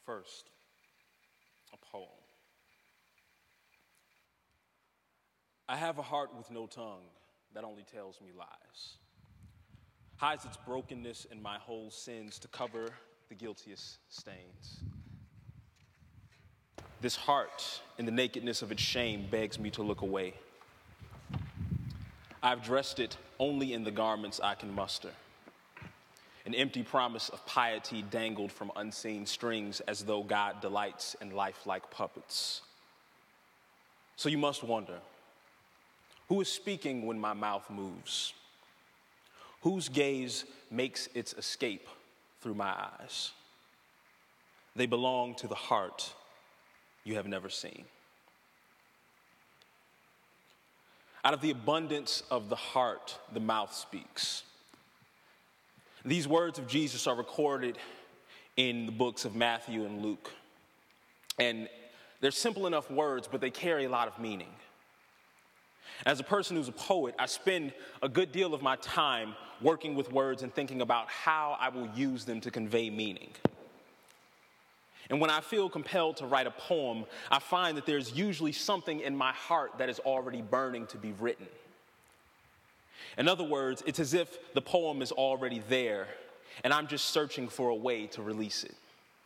First, a poem. I have a heart with no tongue that only tells me lies, hides its brokenness and my whole sins to cover the guiltiest stains. This heart, in the nakedness of its shame, begs me to look away. I've dressed it only in the garments I can muster, an empty promise of piety dangled from unseen strings as though God delights in lifelike puppets. So you must wonder, who is speaking when my mouth moves? Whose gaze makes its escape through my eyes? They belong to the heart you have never seen. Out of the abundance of the heart, the mouth speaks. These words of Jesus are recorded in the books of Matthew and Luke. And they're simple enough words, but they carry a lot of meaning. As a person who's a poet, I spend a good deal of my time working with words and thinking about how I will use them to convey meaning. And when I feel compelled to write a poem, I find that there's usually something in my heart that is already burning to be written. In other words, it's as if the poem is already there, and I'm just searching for a way to release it.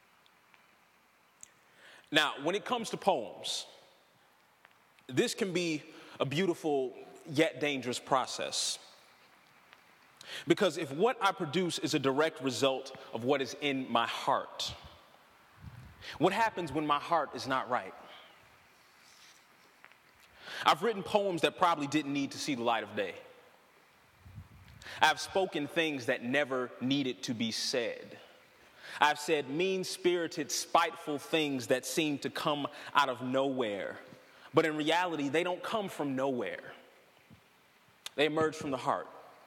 Now, when it comes to poems, this can be a beautiful yet dangerous process. Because if what I produce is a direct result of what is in my heart, what happens when my heart is not right? I've written poems that probably didn't need to see the light of day. I've spoken things that never needed to be said. I've said mean-spirited, spiteful things that seem to come out of nowhere. But in reality, they don't come from nowhere. They emerge from the heart.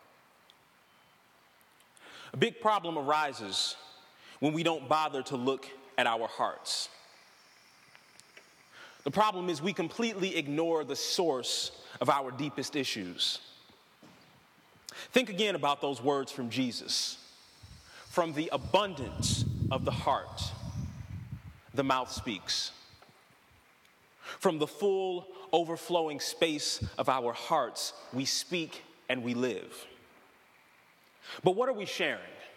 A big problem arises when we don't bother to look at our hearts. The problem is we completely ignore the source of our deepest issues. Think again about those words from Jesus. From the abundance of the heart, the mouth speaks. From the full, overflowing space of our hearts, we speak and we live. But what are we sharing?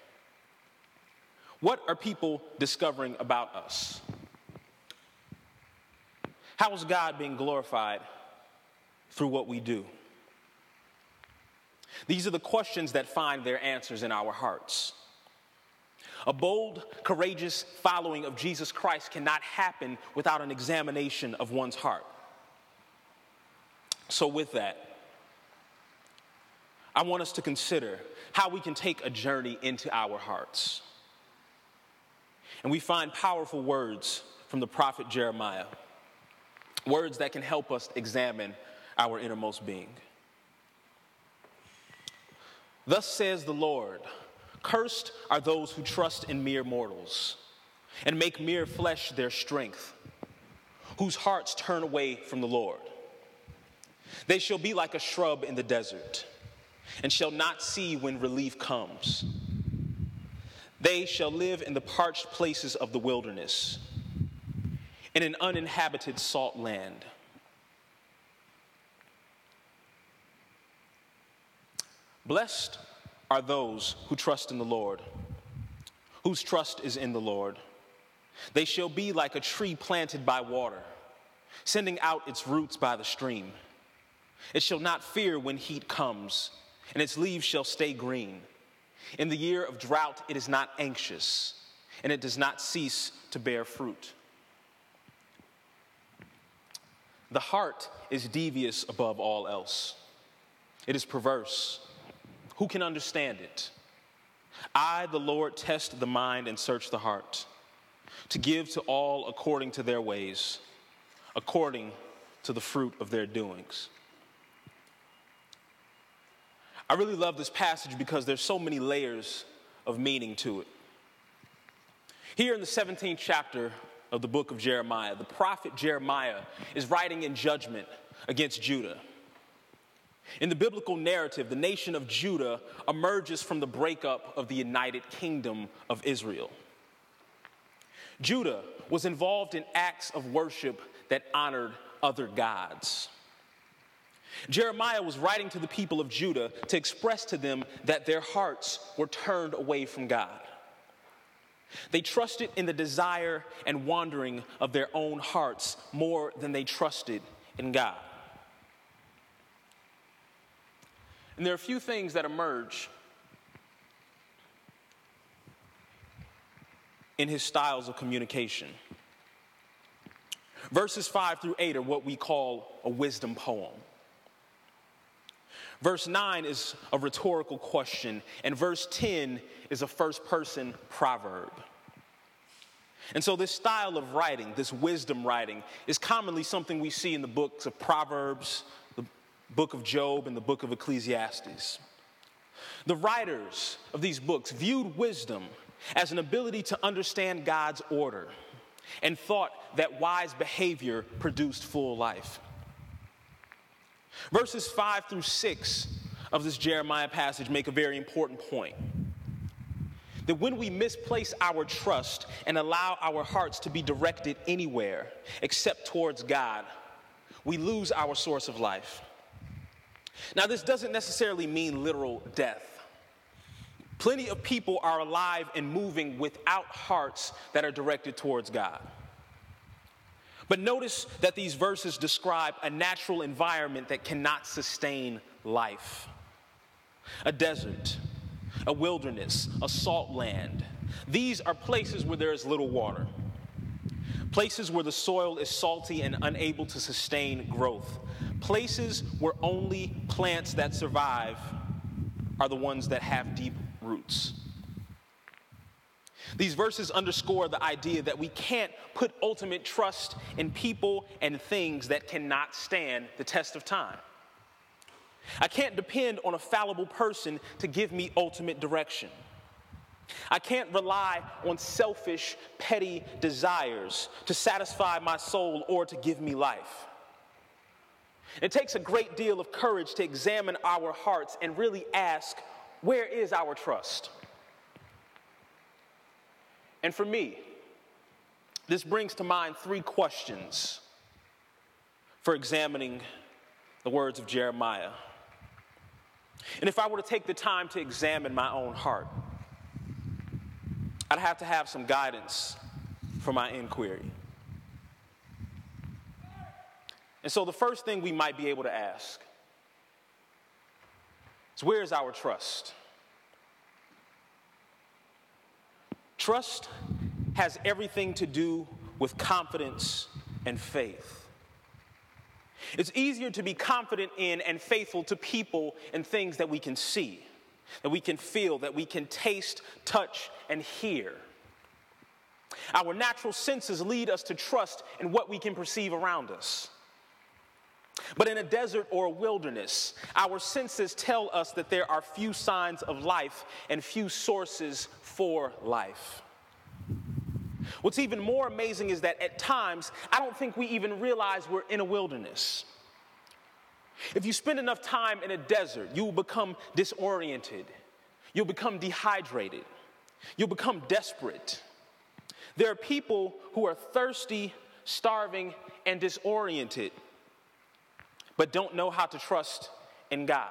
What are people discovering about us? How is God being glorified through what we do? These are the questions that find their answers in our hearts. A bold, courageous following of Jesus Christ cannot happen without an examination of one's heart. So with that, I want us to consider how we can take a journey into our hearts. And we find powerful words from the prophet Jeremiah, words that can help us examine our innermost being. Thus says the Lord, cursed are those who trust in mere mortals and make mere flesh their strength, whose hearts turn away from the Lord. They shall be like a shrub in the desert and shall not see when relief comes. They shall live in the parched places of the wilderness, in an uninhabited salt land. Blessed are those who trust in the Lord, whose trust is in the Lord. They shall be like a tree planted by water, sending out its roots by the stream. It shall not fear when heat comes, and its leaves shall stay green. In the year of drought, it is not anxious, and it does not cease to bear fruit. The heart is devious above all else. It is perverse. Who can understand it? I, the Lord, test the mind and search the heart, to give to all according to their ways, according to the fruit of their doings. I really love this passage because there's so many layers of meaning to it. Here in the 17th chapter of the book of Jeremiah, the prophet Jeremiah is writing in judgment against Judah. In the biblical narrative, the nation of Judah emerges from the breakup of the United Kingdom of Israel. Judah was involved in acts of worship that honored other gods. Jeremiah was writing to the people of Judah to express to them that their hearts were turned away from God. They trusted in the desire and wandering of their own hearts more than they trusted in God. And there are a few things that emerge in his styles of communication. Verses 5 through 8 are what we call a wisdom poem. Verse 9 is a rhetorical question, and verse 10 is a first-person proverb. And so this style of writing, this wisdom writing, is commonly something we see in the books of Proverbs, the book of Job, and the book of Ecclesiastes. The writers of these books viewed wisdom as an ability to understand God's order and thought that wise behavior produced full life. Verses 5 through 6 of this Jeremiah passage make a very important point. That when we misplace our trust and allow our hearts to be directed anywhere except towards God, we lose our source of life. Now, this doesn't necessarily mean literal death. Plenty of people are alive and moving without hearts that are directed towards God. But notice that these verses describe a natural environment that cannot sustain life. A desert, a wilderness, a salt land. These are places where there is little water. Places where the soil is salty and unable to sustain growth. Places where only plants that survive are the ones that have deep roots. These verses underscore the idea that we can't put ultimate trust in people and things that cannot stand the test of time. I can't depend on a fallible person to give me ultimate direction. I can't rely on selfish, petty desires to satisfy my soul or to give me life. It takes a great deal of courage to examine our hearts and really ask, where is our trust? And for me, this brings to mind 3 questions for examining the words of Jeremiah. And if I were to take the time to examine my own heart, I'd have to have some guidance for my inquiry. And so the first thing we might be able to ask is, where is our trust? Trust has everything to do with confidence and faith. It's easier to be confident in and faithful to people and things that we can see, that we can feel, that we can taste, touch, and hear. Our natural senses lead us to trust in what we can perceive around us. But in a desert or a wilderness, our senses tell us that there are few signs of life and few sources for life. What's even more amazing is that at times, I don't think we even realize we're in a wilderness. If you spend enough time in a desert, you will become disoriented. You'll become dehydrated. You'll become desperate. There are people who are thirsty, starving, and disoriented, but don't know how to trust in God.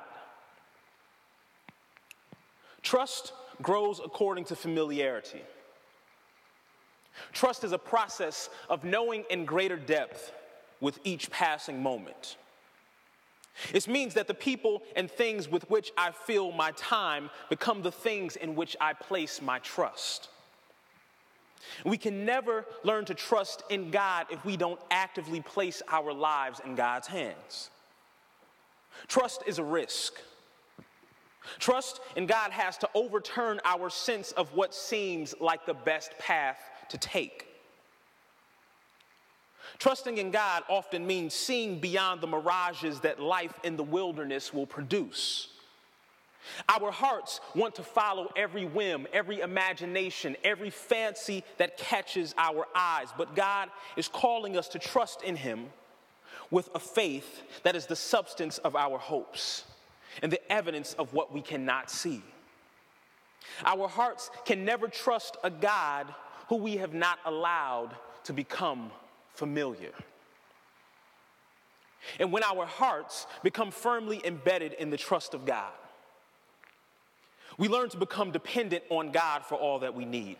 Trust grows according to familiarity. Trust is a process of knowing in greater depth with each passing moment. It means that the people and things with which I fill my time become the things in which I place my trust. We can never learn to trust in God if we don't actively place our lives in God's hands. Trust is a risk. Trust in God has to overturn our sense of what seems like the best path to take. Trusting in God often means seeing beyond the mirages that life in the wilderness will produce. Our hearts want to follow every whim, every imagination, every fancy that catches our eyes, but God is calling us to trust in Him with a faith that is the substance of our hopes and the evidence of what we cannot see. Our hearts can never trust a God who we have not allowed to become familiar. And when our hearts become firmly embedded in the trust of God, we learn to become dependent on God for all that we need.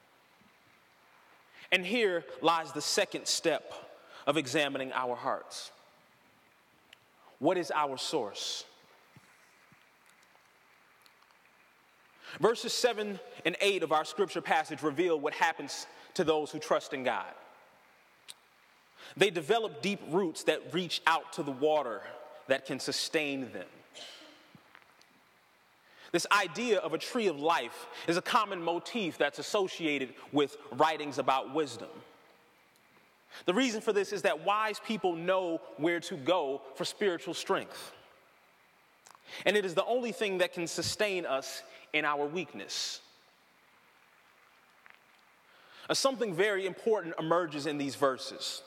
And here lies the second step of examining our hearts. What is our source? Verses 7 and 8 of our scripture passage reveal what happens to those who trust in God. They develop deep roots that reach out to the water that can sustain them. This idea of a tree of life is a common motif that's associated with writings about wisdom. The reason for this is that wise people know where to go for spiritual strength. And it is the only thing that can sustain us in our weakness. Something very important emerges in these verses.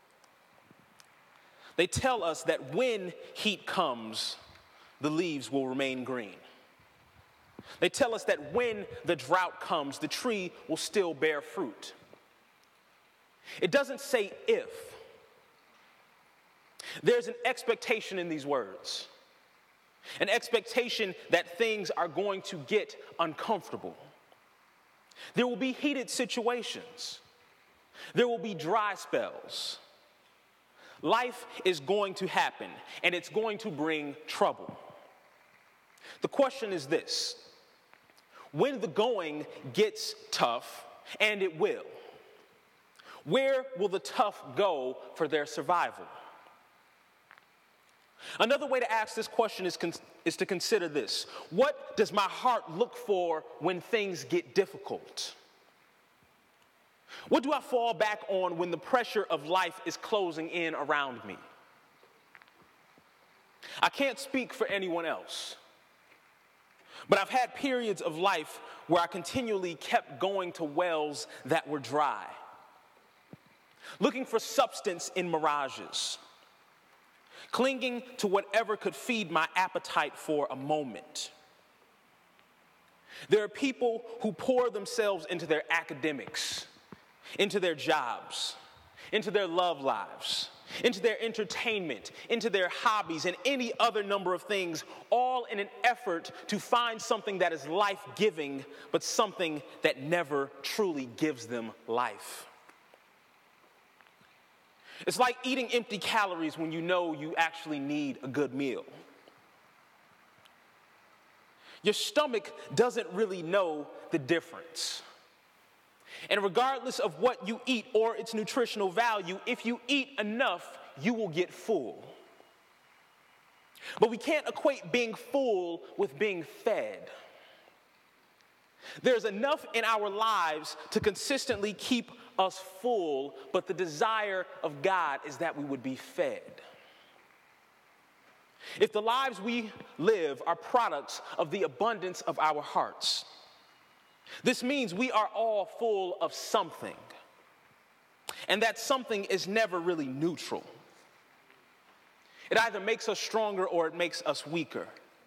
They tell us that when heat comes, the leaves will remain green. They tell us that when the drought comes, the tree will still bear fruit. It doesn't say if. There's an expectation in these words. An expectation that things are going to get uncomfortable. There will be heated situations. There will be dry spells. Life is going to happen, and it's going to bring trouble. The question is this: when the going gets tough, and it will, where will the tough go for their survival? Another way to ask this question is to consider this: what does my heart look for when things get difficult? What do I fall back on when the pressure of life is closing in around me? I can't speak for anyone else, but I've had periods of life where I continually kept going to wells that were dry, looking for substance in mirages, clinging to whatever could feed my appetite for a moment. There are people who pour themselves into their academics, into their jobs, into their love lives, into their entertainment, into their hobbies, and any other number of things, all in an effort to find something that is life-giving, but something that never truly gives them life. It's like eating empty calories when you know you actually need a good meal. Your stomach doesn't really know the difference. And regardless of what you eat or its nutritional value, if you eat enough, you will get full. But we can't equate being full with being fed. There's enough in our lives to consistently keep us full, but the desire of God is that we would be fed. If the lives we live are products of the abundance of our hearts, this means we are all full of something, and that something is never really neutral. It either makes us stronger or it makes us weaker.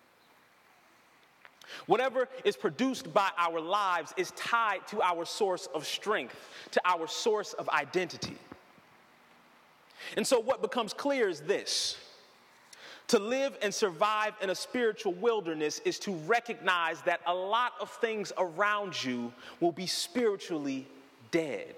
Whatever is produced by our lives is tied to our source of strength, to our source of identity. And so what becomes clear is this: to live and survive in a spiritual wilderness is to recognize that a lot of things around you will be spiritually dead.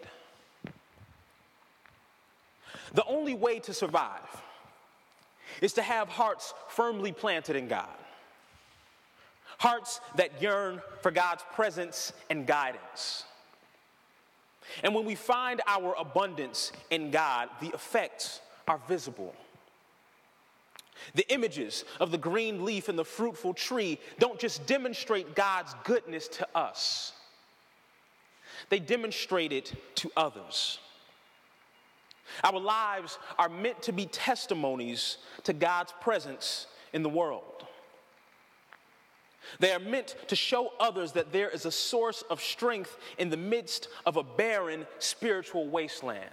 The only way to survive is to have hearts firmly planted in God. Hearts that yearn for God's presence and guidance. And when we find our abundance in God, the effects are visible. The images of the green leaf and the fruitful tree don't just demonstrate God's goodness to us. They demonstrate it to others. Our lives are meant to be testimonies to God's presence in the world. They are meant to show others that there is a source of strength in the midst of a barren spiritual wasteland.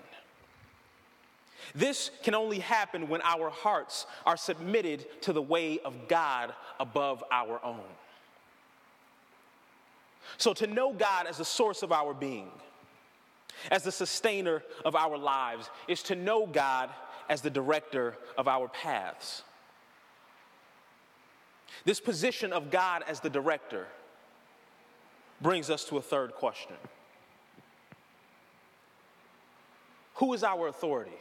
This can only happen when our hearts are submitted to the way of God above our own. So to know God as the source of our being, as the sustainer of our lives is to know God as the director of our paths. This position of God as the director brings us to a third question. Who is our authority?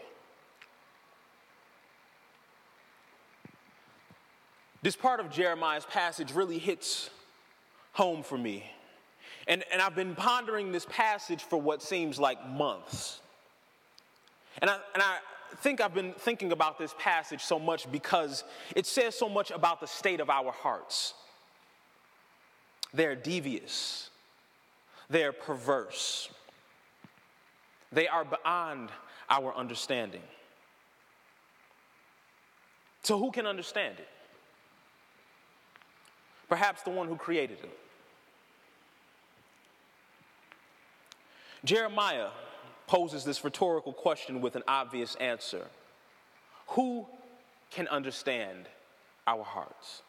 This part of Jeremiah's passage really hits home for me. And I've been pondering this passage for what seems like months. And I think I've been thinking about this passage so much because it says so much about the state of our hearts. They're devious. They're perverse. They are beyond our understanding. So who can understand it? Perhaps the one who created it. Jeremiah poses this rhetorical question with an obvious answer. Who can understand our hearts?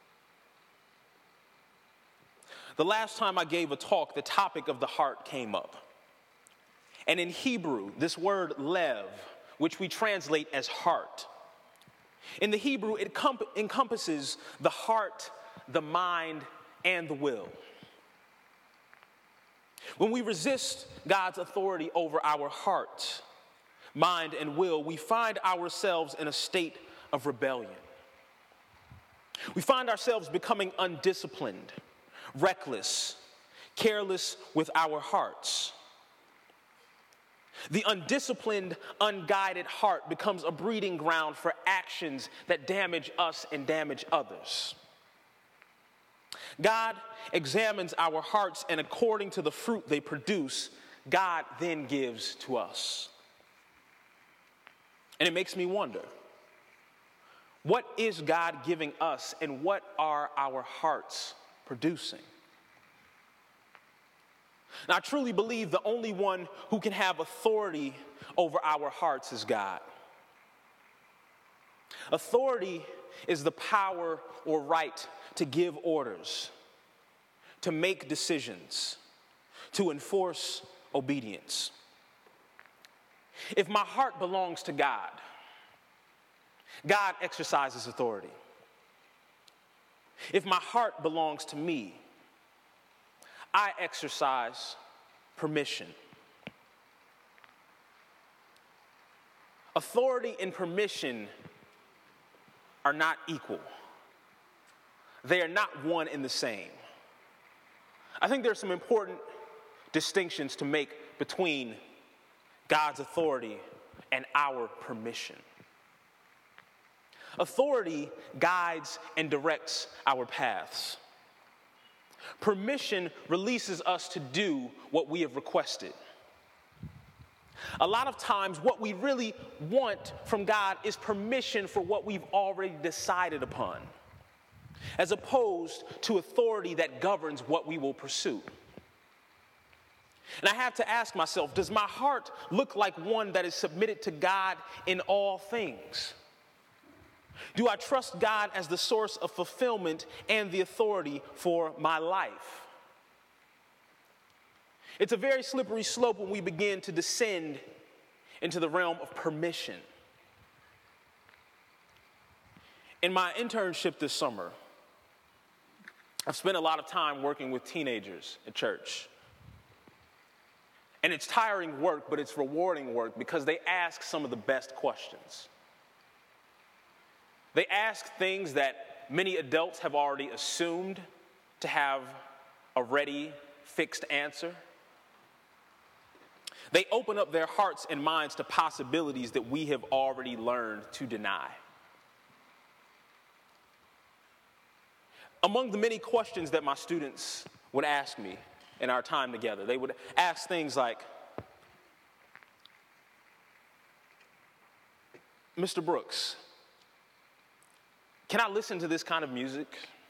The last time I gave a talk, the topic of the heart came up. And in Hebrew, this word lev, which we translate as heart, in the Hebrew, it encompasses the heart, the mind, and the will. When we resist God's authority over our heart, mind, and will, we find ourselves in a state of rebellion. We find ourselves becoming undisciplined, reckless, careless with our hearts. The undisciplined, unguided heart becomes a breeding ground for actions that damage us and damage others. God examines our hearts, and according to the fruit they produce, God then gives to us. And it makes me wonder, what is God giving us, and what are our hearts producing? Now, I truly believe the only one who can have authority over our hearts is God. Authority is the power or right to give orders, to make decisions, to enforce obedience. If my heart belongs to God, God exercises authority. If my heart belongs to me, I exercise permission. Authority and permission are not equal. They are not one and the same. I think there are some important distinctions to make between God's authority and our permission. Authority guides and directs our paths. Permission releases us to do what we have requested. A lot of times, what we really want from God is permission for what we've already decided upon, as opposed to authority that governs what we will pursue. And I have to ask myself, does my heart look like one that is submitted to God in all things? Do I trust God as the source of fulfillment and the authority for my life? It's a very slippery slope when we begin to descend into the realm of permission. In my internship this summer, I've spent a lot of time working with teenagers at church. And it's tiring work, but it's rewarding work because they ask some of the best questions. They ask things that many adults have already assumed to have a ready, fixed answer. They open up their hearts and minds to possibilities that we have already learned to deny. Among the many questions that my students would ask me in our time together, they would ask things like, Mr. Brooks, can I listen to this kind of music?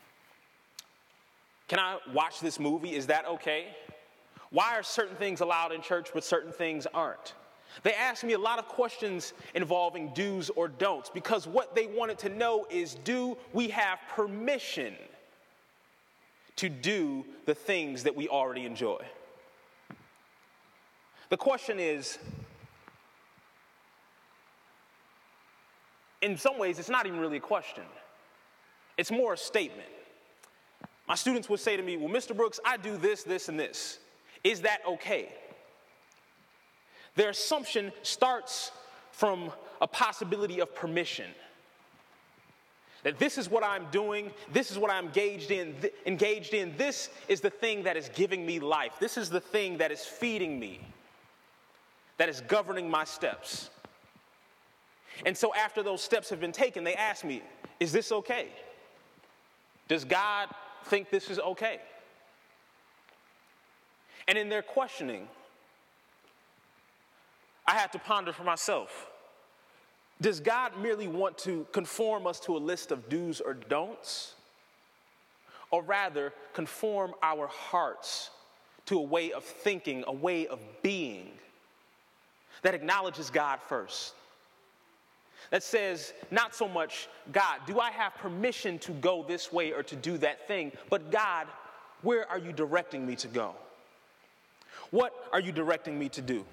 Can I watch this movie? Is that okay? Why are certain things allowed in church but certain things aren't? They asked me a lot of questions involving do's or don'ts because what they wanted to know is, do we have permission to do the things that we already enjoy? The question is, in some ways, it's not even really a question. It's more a statement. My students would say to me, well, Mr. Brooks, I do this, this, and this. Is that okay? Their assumption starts from a possibility of permission. That this is what I'm doing, this is what I'm engaged in, this is the thing that is giving me life. This is the thing that is feeding me, that is governing my steps. And so after those steps have been taken, they ask me, is this okay? Does God think this is okay? And in their questioning, I had to ponder for myself, does God merely want to conform us to a list of do's or don'ts? Or rather, conform our hearts to a way of thinking, a way of being that acknowledges God first? That says, not so much, God, do I have permission to go this way or to do that thing? But God, where are you directing me to go? What are you directing me to do?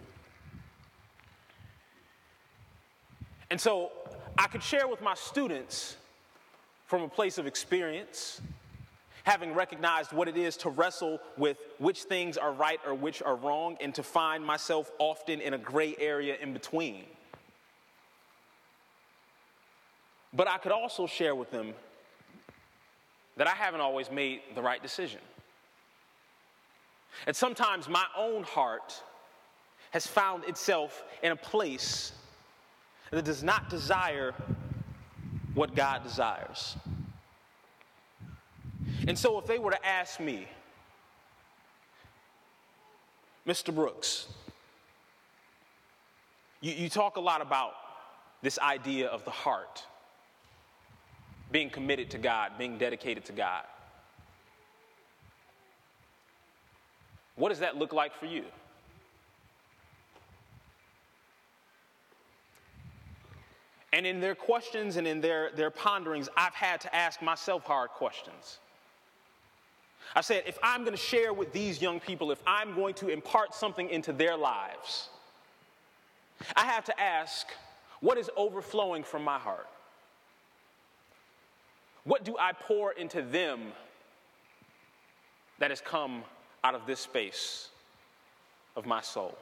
And so I could share with my students from a place of experience, having recognized what it is to wrestle with which things are right or which are wrong, and to find myself often in a gray area in between. But I could also share with them that I haven't always made the right decision. And sometimes my own heart has found itself in a place that does not desire what God desires. And so if they were to ask me, Mr. Brooks, you talk a lot about this idea of the heart, being committed to God, being dedicated to God. What does that look like for you? And in their questions and in their ponderings, I've had to ask myself hard questions. I said, if I'm going to share with these young people, if I'm going to impart something into their lives, I have to ask, what is overflowing from my heart? What do I pour into them that has come out of this space of my soul?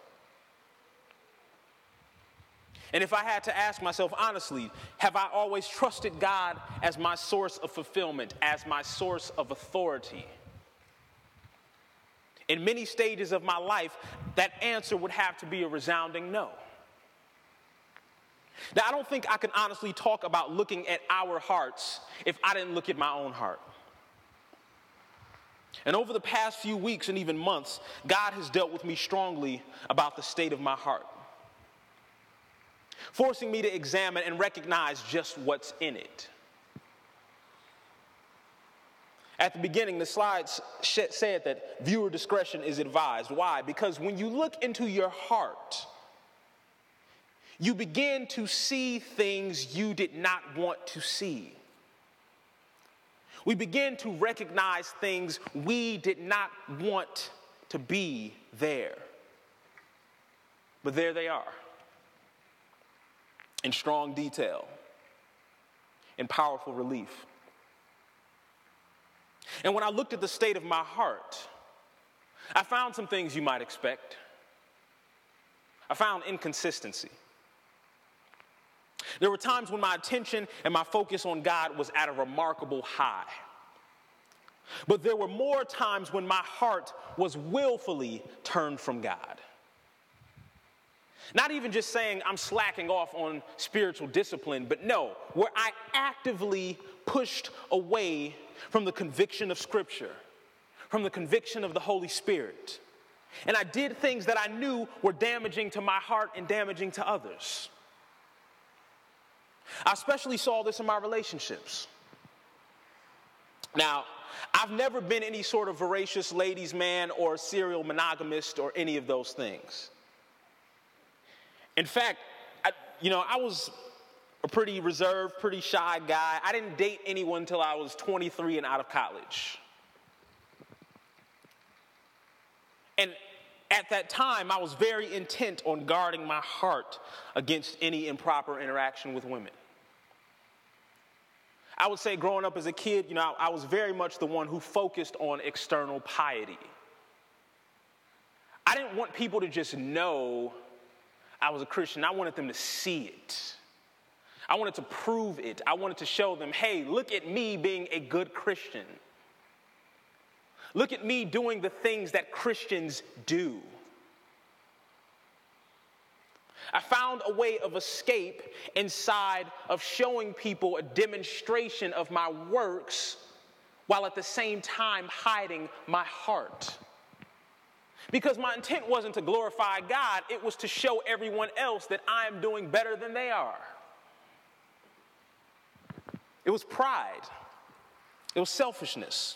And if I had to ask myself honestly, have I always trusted God as my source of fulfillment, as my source of authority? In many stages of my life, that answer would have to be a resounding no. Now, I don't think I can honestly talk about looking at our hearts if I didn't look at my own heart. And over the past few weeks and even months, God has dealt with me strongly about the state of my heart, forcing me to examine and recognize just what's in it. At the beginning, the slides said that viewer discretion is advised. Why? Because when you look into your heart, you begin to see things you did not want to see. We begin to recognize things we did not want to be there. But there they are, in strong detail, in powerful relief. And when I looked at the state of my heart, I found some things you might expect. I found inconsistency. There were times when my attention and my focus on God was at a remarkable high. But there were more times when my heart was willfully turned from God. Not even just saying I'm slacking off on spiritual discipline, but no, where I actively pushed away from the conviction of Scripture, from the conviction of the Holy Spirit. And I did things that I knew were damaging to my heart and damaging to others. I especially saw this in my relationships. Now, I've never been any sort of voracious ladies' man or serial monogamist or any of those things. In fact, I was a pretty reserved, pretty shy guy. I didn't date anyone until I was 23 and out of college. And At that time, I was very intent on guarding my heart against any improper interaction with women. I would say growing up as a kid, I was very much the one who focused on external piety. I didn't want people to just know I was a Christian. I wanted them to see it. I wanted to prove it. I wanted to show them, hey, look at me being a good Christian. Look at me doing the things that Christians do. I found a way of escape inside of showing people a demonstration of my works while at the same time hiding my heart. Because my intent wasn't to glorify God, it was to show everyone else that I am doing better than they are. It was pride. It was selfishness.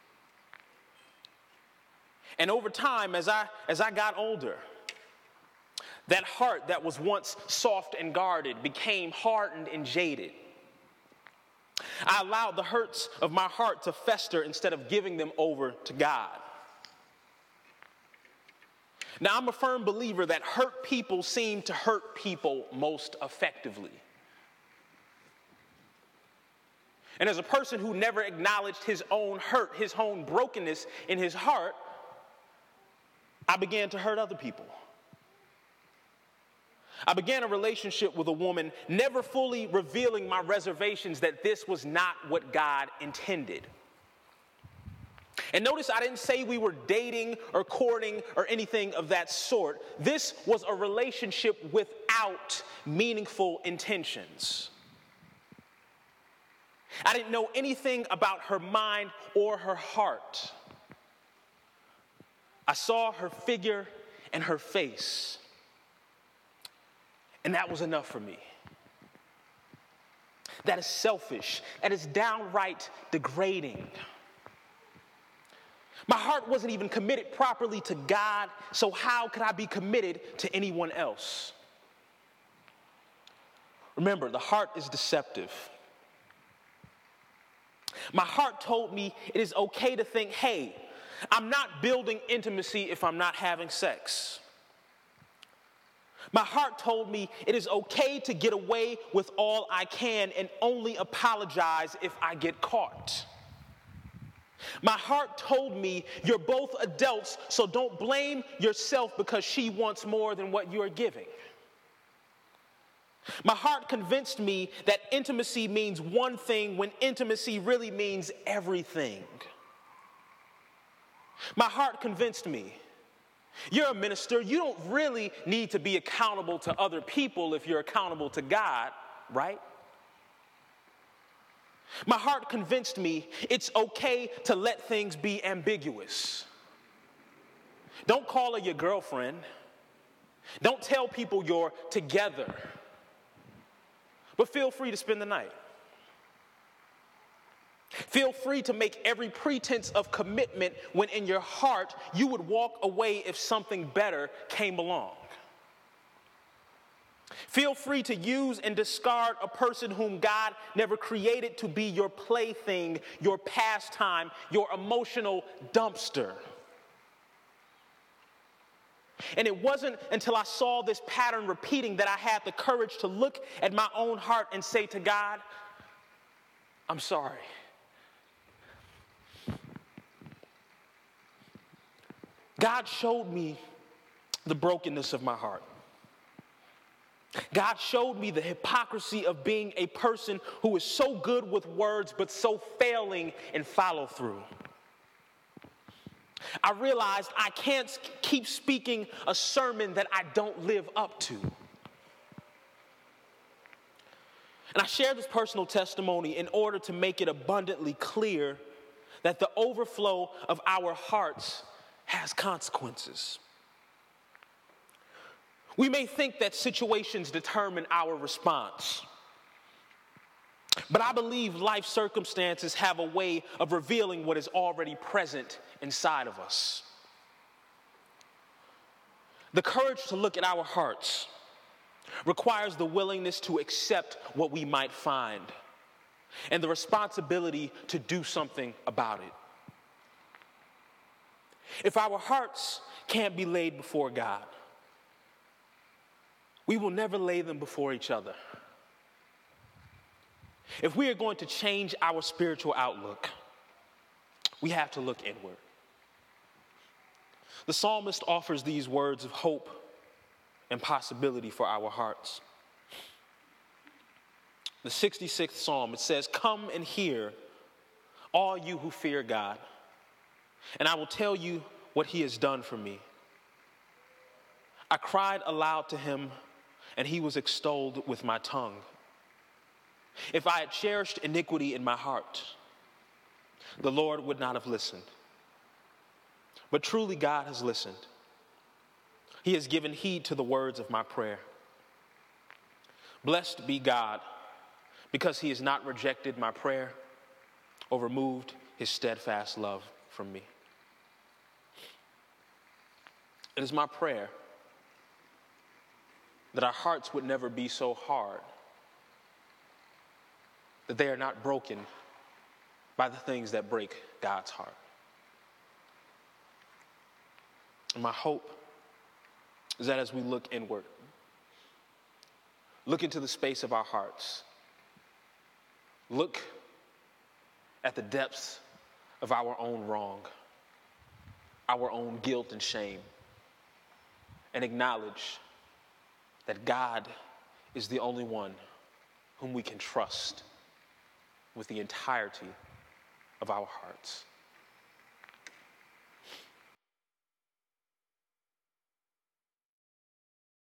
And over time, as I got older, that heart that was once soft and guarded became hardened and jaded. I allowed the hurts of my heart to fester instead of giving them over to God. Now, I'm a firm believer that hurt people seem to hurt people most effectively. And as a person who never acknowledged his own hurt, his own brokenness in his heart, I began to hurt other people. I began a relationship with a woman, never fully revealing my reservations that this was not what God intended. And notice I didn't say we were dating or courting or anything of that sort. This was a relationship without meaningful intentions. I didn't know anything about her mind or her heart. I saw her figure and her face, and that was enough for me. That is selfish. That is downright degrading. My heart wasn't even committed properly to God, so how could I be committed to anyone else? Remember, the heart is deceptive. My heart told me it is okay to think, hey, I'm not building intimacy if I'm not having sex. My heart told me it is okay to get away with all I can and only apologize if I get caught. My heart told me you're both adults, so don't blame yourself because she wants more than what you're giving. My heart convinced me that intimacy means one thing when intimacy really means everything. My heart convinced me, you're a minister, you don't really need to be accountable to other people if you're accountable to God, right? My heart convinced me it's okay to let things be ambiguous. Don't call her your girlfriend. Don't tell people you're together. But feel free to spend the night. Feel free to make every pretense of commitment when in your heart you would walk away if something better came along. Feel free to use and discard a person whom God never created to be your plaything, your pastime, your emotional dumpster. And it wasn't until I saw this pattern repeating that I had the courage to look at my own heart and say to God, I'm sorry. God showed me the brokenness of my heart. God showed me the hypocrisy of being a person who is so good with words but so failing in follow through. I realized I can't keep speaking a sermon that I don't live up to. And I share this personal testimony in order to make it abundantly clear that the overflow of our hearts has consequences. We may think that situations determine our response, but I believe life circumstances have a way of revealing what is already present inside of us. The courage to look at our hearts requires the willingness to accept what we might find and the responsibility to do something about it. If our hearts can't be laid before God. We will never lay them before each other. If we are going to change our spiritual outlook, we have to look inward. The psalmist offers these words of hope and possibility for our hearts. The 66th Psalm, it says, "Come and hear, all you who fear God, and I will tell you what he has done for me. I cried aloud to him, and he was extolled with my tongue. If I had cherished iniquity in my heart, the Lord would not have listened. But truly God has listened. He has given heed to the words of my prayer. Blessed be God, because he has not rejected my prayer or removed his steadfast love from me." It is my prayer that our hearts would never be so hard that they are not broken by the things that break God's heart. And my hope is that as we look inward, look into the space of our hearts, look at the depths of our own wrong, our own guilt and shame, and acknowledge that God is the only one whom we can trust with the entirety of our hearts.